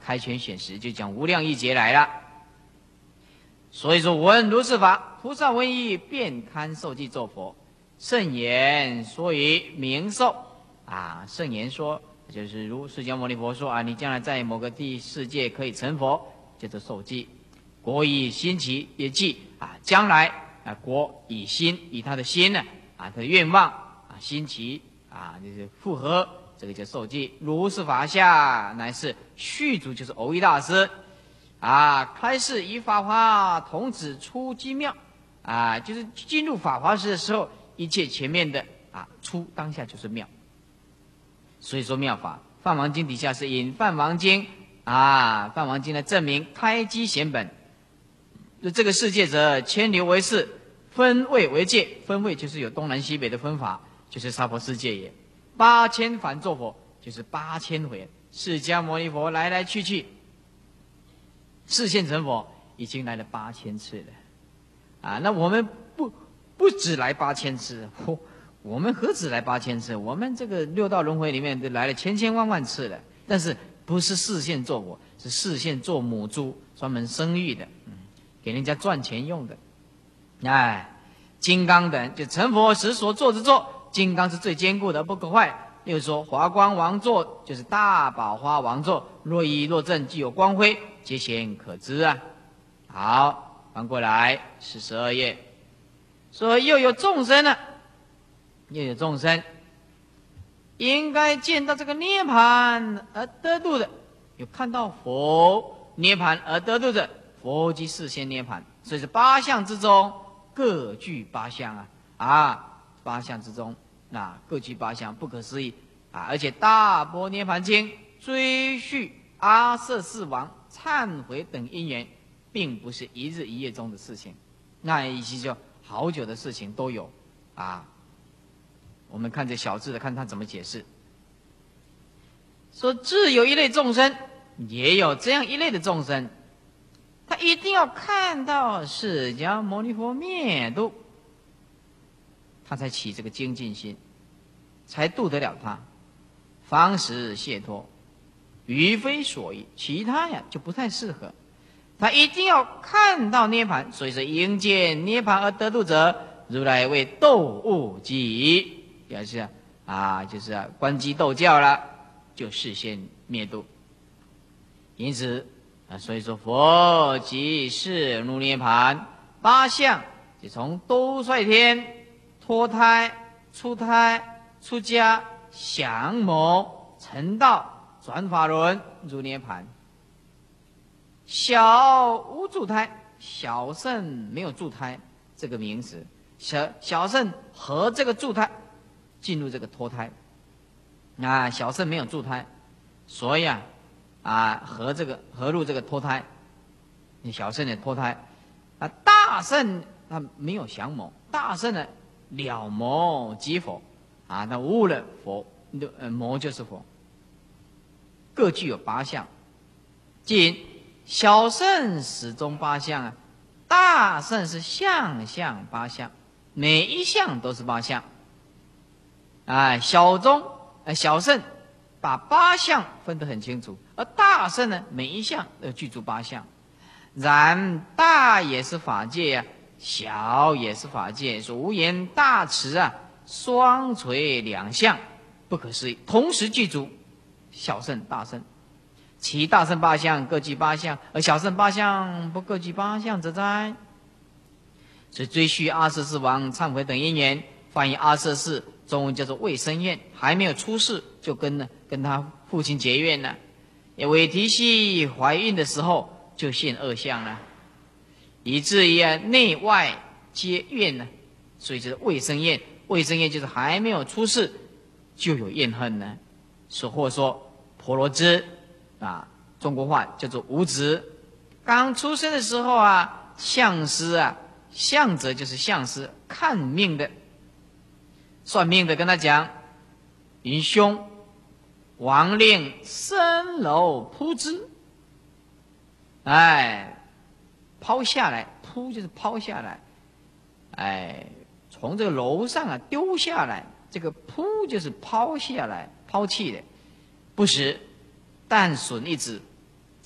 开权显实，就讲无量义劫来了。所以说闻如是法，菩萨闻已，便堪受记作佛。圣言说于明寿啊，圣言说就是如释迦牟尼佛说啊，你将来在某个地世界可以成佛，叫做受记。国以心起也记啊，将来啊国以心以他的心呢啊他的愿望啊心起啊就是复合，这个叫受记。如是法下乃是续主，就是蕅益大师啊，开示以法华童子出机妙啊，就是进入法华时的时候，一切前面的啊出当下就是妙。所以说妙法，梵王经底下是引梵王经啊，梵王经的证明开机显本。就这个世界者，千流为世，分位为界，分位就是有东南西北的分法，就是娑婆世界也。八千反作佛，就是八千回，释迦牟尼佛来来去去，示现成佛已经来了八千次了，啊，那我们不不止来八千次，我我们何止来八千次？我们这个六道轮回里面都来了千千万万次了，但是不是示现做佛，是示现做母猪，专门生育的，嗯，给人家赚钱用的。哎，金刚等就成佛时所做之座，金刚是最坚固的，不可坏。又说华光王座就是大宝花王座，若一若正，具有光辉，皆显可知啊。好，翻过来四十二页，说又有众生呢、啊，又有众生，应该见到这个涅槃而得度的，有看到佛涅槃而得度的，佛即示现涅槃。所以是八相之中各具八相啊啊，八相之中。那各具八相，不可思议啊！而且大般涅盘经追续阿舍世王忏悔等因缘，并不是一日一夜中的事情，那一些就好久的事情都有啊。我们看这小字的，看他怎么解释。说自有一类众生，也有这样一类的众生，他一定要看到释迦牟尼佛灭度，他才起这个精进心，才度得了他，方时解脱，于非所依，其他呀就不太适合。他一定要看到涅槃，所以说应见涅槃而得度者，如来为斗悟己，也是啊，就是啊，观机斗教了，就示现灭度。因此啊，所以说佛即是入涅槃，八相就从兜率天。脱胎、出胎、出家、降魔、成道、转法轮、入涅槃。小无助胎，小圣没有助胎这个名词，小小圣和这个助胎进入这个脱胎，啊，小圣没有助胎，所以啊啊和这个合入这个脱胎，小圣的脱胎，啊大圣他没有降魔，大圣呢。了魔即佛啊，那悟了佛，呃，魔就是佛。各具有八相，即小圣始终八相啊，大圣是相相八相，每一项都是八相。啊，小中呃小圣把八相分得很清楚，而大圣呢，每一项都具足八相。然大也是法界呀、啊。小也是法界，说无言大慈啊，双垂两相，不可思议，同时具足小圣大圣。其大圣八相各具八相，而小圣八相不各具八相则哉？所以追续阿舍世王忏悔等因缘，翻译阿舍世，中文叫做未生愿，还没有出世就跟呢跟他父亲结怨了。韦提希怀孕的时候就现恶相了。以至于啊内外皆怨呢，所以就是未生厌。未生厌就是还没有出世就有怨恨呢。所或说婆罗支啊，中国话叫做无子。刚出生的时候啊，相师啊，相者就是相师，看命的、算命的跟他讲：云兄，王令升楼扑之。哎。抛下来，扑就是抛下来，哎，从这个楼上啊丢下来，这个扑就是抛下来，抛弃的，不时但损一子，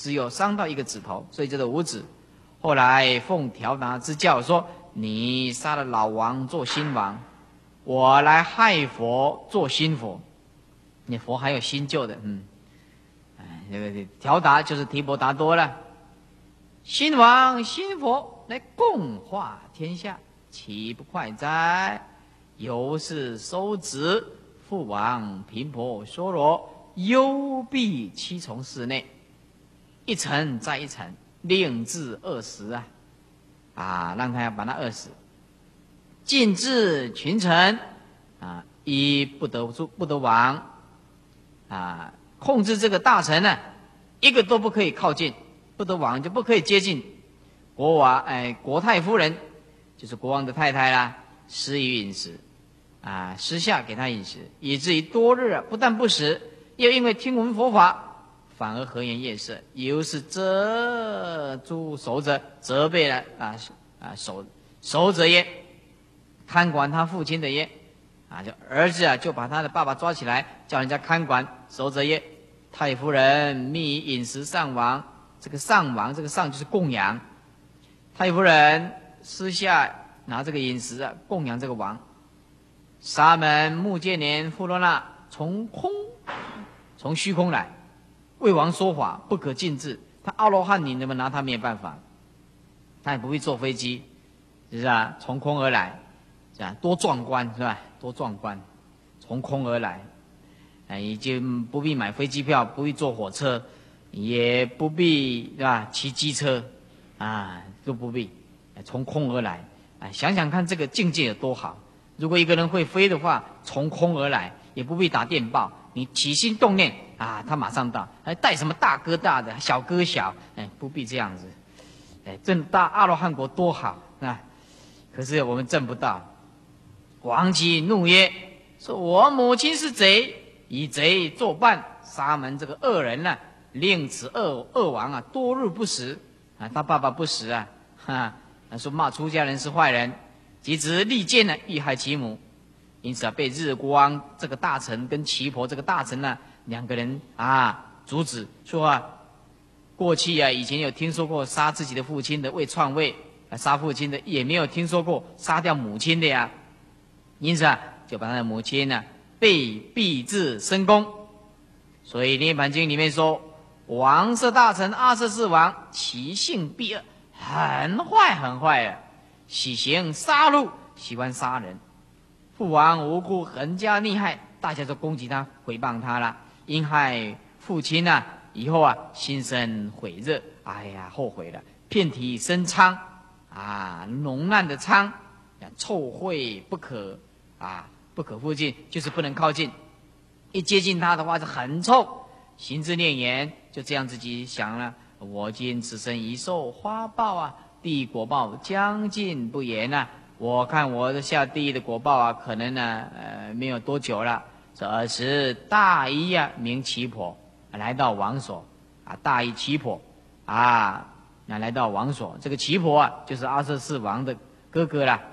只有伤到一个指头，所以叫做无指。后来奉条达之教说，你杀了老王做新王，我来害佛做新佛。你佛还有新旧的，嗯，哎，这个条达就是提婆达多了。新王新佛来共化天下，岂不快哉？由是收执父王频婆娑罗，幽闭七重室内，一层再一层，令至饿死啊！啊，让他把他饿死。禁制群臣啊，一不得住不得亡啊，控制这个大臣呢，一个都不可以靠近，不得亡就不可以接近。国王哎，国太夫人就是国王的太太啦，施以饮食啊，私下给他饮食，以至于多日啊，不但不食，又因为听闻佛法，反而和颜悦色，由是责诸守者，责备了啊啊守守者也，看管他父亲的也啊，就儿子啊就把他的爸爸抓起来，叫人家看管守者也。太夫人密饮食上王，这个上王，这个上就是供养。太夫人私下拿这个饮食啊供养这个王。沙门目犍连富罗那从空从虚空来，为王说法，不可禁制。他阿罗汉，你能不能拿他没有办法？他也不会坐飞机，是不是啊？从空而来，是吧？多壮观，是吧？多壮观，从空而来，啊，已经不必买飞机票，不必坐火车，也不必是吧？骑机车，啊，都不必，从空而来，啊，想想看这个境界有多好。如果一个人会飞的话，从空而来，也不必打电报，你起心动念啊，他马上到。还带什么大哥大的，小哥小，哎，不必这样子。哎，证大阿罗汉国多好啊！可是我们证不到。王姬怒曰：“说我母亲是贼，以贼作伴。沙门这个恶人呢、啊，令此恶恶王啊多日不食啊，他爸爸不食啊，哈，说骂出家人是坏人。”即指利剑呢，欲害其母，因此啊，被日光这个大臣跟岐婆这个大臣呢，两个人啊阻止，说啊，过去啊以前有听说过杀自己的父亲的为篡位，啊杀父亲的也没有听说过杀掉母亲的呀，因此啊，就把他的母亲呢被逼至深宫。所以《涅盘经》里面说，王舍大臣阿舍世王，其性必恶，很坏很坏啊。喜行杀戮，喜欢杀人。父王无辜横加逆害，大家都攻击他，诽谤他了。因害父亲啊，以后啊，心生悔热，哎呀，后悔了，遍体生疮啊，脓烂的疮，臭秽不可啊，不可附近，就是不能靠近。一接近他的话，就很臭。行之念言，就这样自己想了：我今此生一受花报啊。地狱果报将近不言呐、啊，我看我的下地狱的果报啊，可能呢，呃，没有多久了。这时大医啊，名岐婆，来到王所啊，大医岐婆啊，那来到王所，这个岐婆啊，就是阿舍世王的哥哥啦。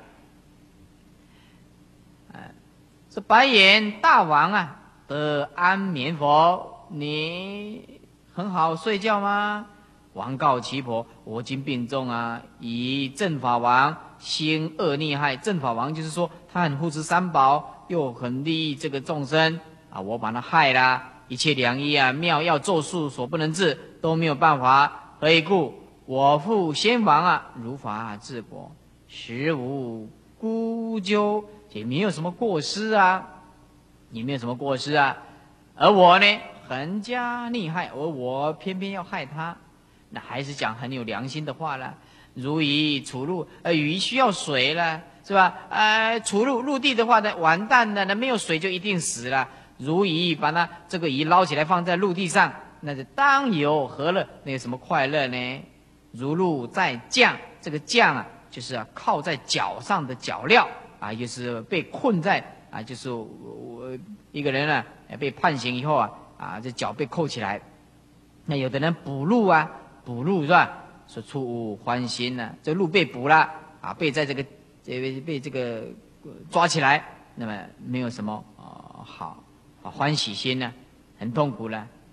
呃，这白眼大王啊，得安眠否？你很好睡觉吗？王告岐婆：我今病重啊，以正法王心恶逆害。正法王就是说他很护持三宝，又很利益这个众生啊，我把他害啦，一切良医啊、妙药咒术所不能治，都没有办法。何以故？我父先王啊，如法治国，实无辜咎，也没有什么过失啊，也没有什么过失啊。而我呢，横加逆害，而我偏偏要害他。那还是讲很有良心的话了，如以处陆，呃，鱼需要水了，是吧？呃，处陆陆地的话呢，完蛋了，那没有水就一定死了。如以把那这个鱼捞起来放在陆地上，那就当有何乐？那有什么快乐呢？如鹿在将，这个将啊，就是啊靠在脚上的脚镣啊，就是被困在啊，就是我一个人呢、啊、被判刑以后啊，啊这脚被扣起来，那有的人捕鹿啊。捕鹿是吧？说出无欢心呢、啊，这鹿被捕了啊，被在这个这被被这个抓起来，那么没有什么呃好啊欢喜心呢、啊，很痛苦了。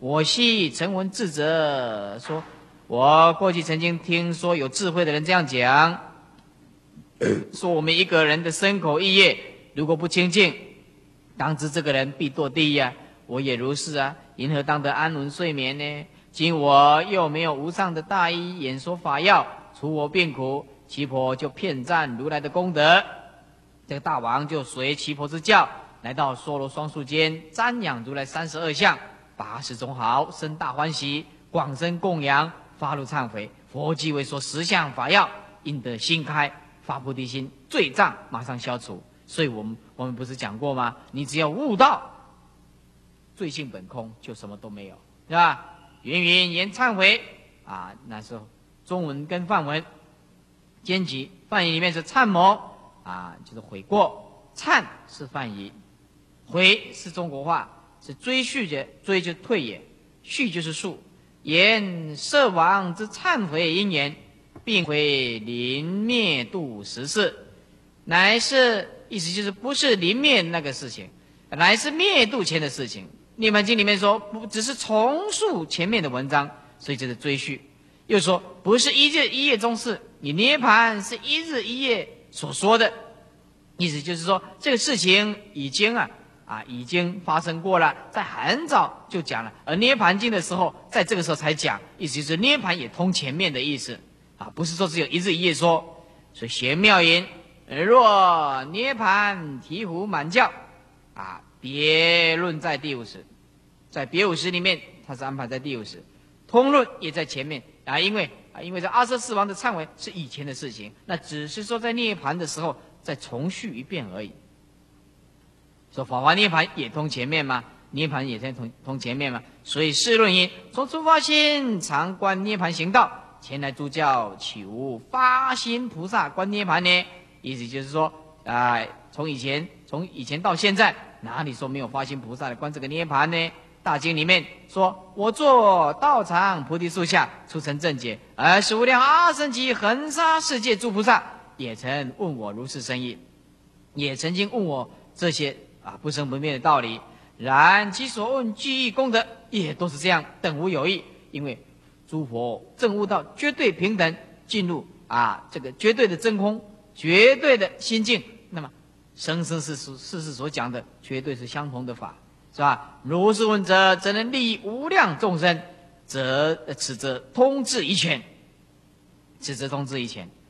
我昔曾闻智者说，我过去曾经听说有智慧的人这样讲，说我们一个人的身口意业如果不清净，当知这个人必堕地狱啊！我也如是啊，因何当得安稳睡眠呢？今我又没有无上的大医，演说法要除我病苦，奇婆就遍赞如来的功德。这个大王就随奇婆之教，来到娑罗双树间，瞻仰如来三十二相，八十种好，生大欢喜，广生供养，发露忏悔。佛即为说十相法要，应得心开，发菩提心，罪障马上消除。所以我们我们不是讲过吗？你只要悟到罪性本空，就什么都没有，是吧？云云言忏悔啊，那时候中文跟梵文兼集，梵语里面是忏谋啊，就是悔过，忏是梵语，悔是中国话，是追续者，追就退也，续就是述。言摄王之忏悔因缘，并非临灭度十事，乃是意思就是不是临灭那个事情，乃是灭度前的事情。涅槃经里面说，不只是重述前面的文章，所以这是追续。又说不是一日一夜中事，你涅槃是一日一夜所说的，意思就是说这个事情已经啊啊已经发生过了，在很早就讲了。而涅槃经的时候，在这个时候才讲，意思就是涅槃也通前面的意思啊，不是说只有一日一夜说。所以玄妙言，若涅槃醍醐满教啊，别论在第五十，在别五十里面，它是安排在第五十，通论也在前面啊，因为啊，因为这阿阇世王的忏悔是以前的事情，那只是说在涅槃的时候再重续一遍而已。说法华涅槃也通前面吗？涅槃也在通通前面吗？所以世论因，从出发心常观涅槃行道，前来诸教岂无发心菩萨观涅槃呢？意思就是说啊、呃，从以前从以前到现在，哪里说没有发心菩萨来观这个涅槃呢？大经里面说，我坐道场菩提树下，出成正解，而是无量阿僧祇恒沙世界诸菩萨也曾问我如是深意，也曾经问我这些啊不生不灭的道理。然其所问具义功德也都是这样，等无有异。因为诸佛证悟到绝对平等，进入啊这个绝对的真空，绝对的心境，那么生生世世世世所讲的绝对是相同的法，是吧？如是问者，则能利益无量众生，则此则通治一全，此则通治一全。